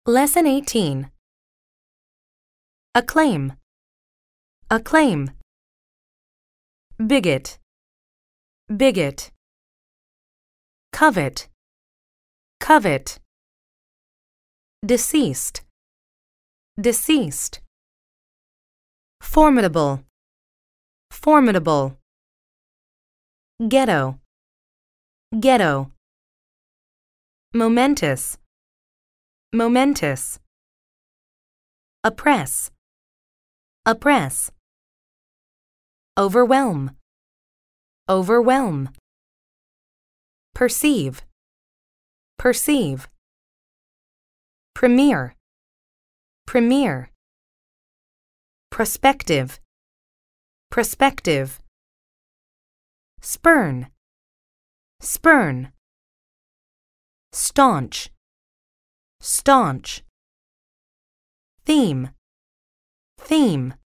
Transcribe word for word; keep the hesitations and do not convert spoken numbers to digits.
Lesson eighteen. Acclaim. Acclaim. Bigot. Bigot. Covet. Covet. Deceased. Deceased. Formidable. Formidable. Ghetto. Ghetto. Momentous. Momentous. Oppress. Oppress. Overwhelm. Overwhelm. Perceive. Perceive. Premiere. Premiere. Prospective. Prospective. Spurn. Spurn. Staunch. Staunch. Theme. Theme.